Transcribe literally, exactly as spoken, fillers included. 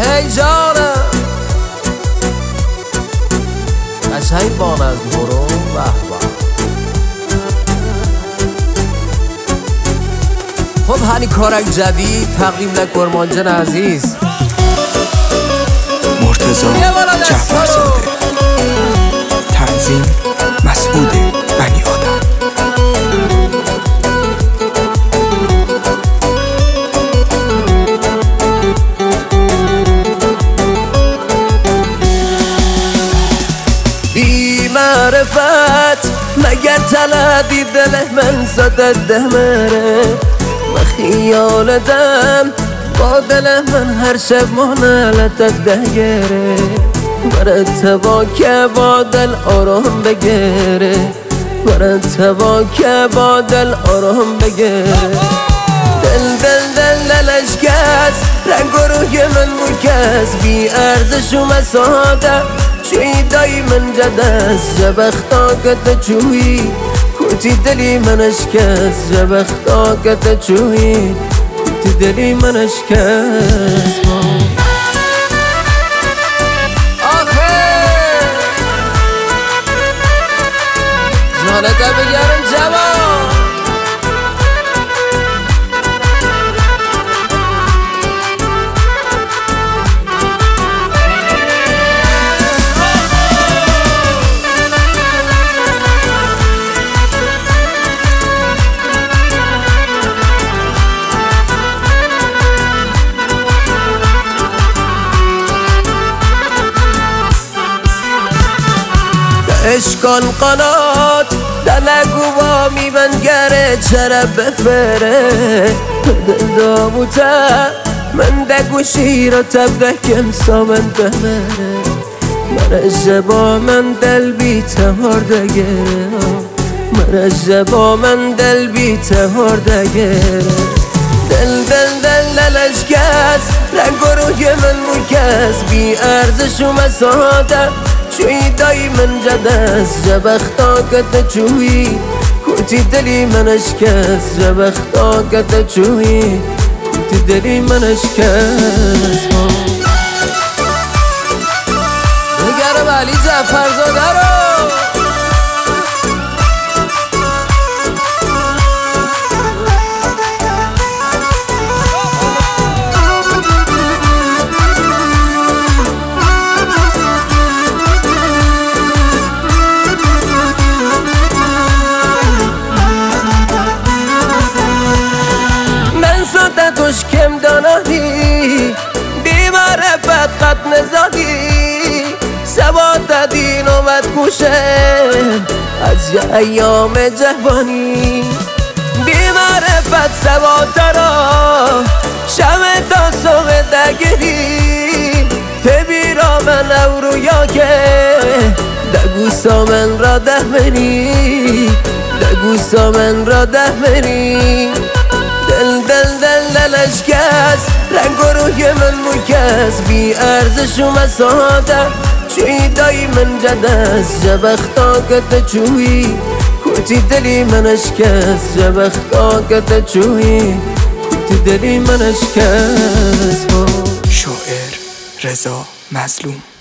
هی جانم قشنگ بان از برو بحبا. خب هنی کارک جدید تقدیم لکرمانجان عزیز مرتضی جعفرزاده. تنظیم مسعود بنی آدم. بی معرفت مگر تلدی دل من زدد دمره و خیالتم با دل من هر شب منالتت دگره مرتبا که با دل آرام بگیره مرتبا که با دل آرام بگیره دل دل دل دلش کس رنگ و روی من مرکز بی ارزش و مساده چوی دای من جدس جبختا کت چوی کوتی دلی منش کس جبختا کت چوی کوتی دلی منش کس آخه جانتا بگرم جوان اشکال قنات دلگو با میبنگره چرا بفره دل داموته من دگو شیر و تبده کم سامن بمره من جبا من دل بی تهار دگره من جبا من دل بی تهار دگره دل دل دل دلش کس رنگ و روی من مرکز بی ارزش و مساده چوی دای من جدس جبختا کت چوی کوتی دلی منش کس جبختا کت چوی کوتی دلی منش کس بگرم علی جعفرزاده رو توش کم دانایی بی معرفت قد نزادی سواد دین اومد گوشه از یه ایام جوانی بی معرفت سواد را شمه تا صبح دگری تبیرا من او رویا که دگوسا من را ده منی دگوسا من را ده منی دل دل دل دلش کس رنگ و روی من مرکز بی ارزش و مساده چوی دای من جدس جبختا کت چوی کوتی دلی منش کس جبختا کت چوی کوتی دلی منش کس. شاعر رضا مظلوم.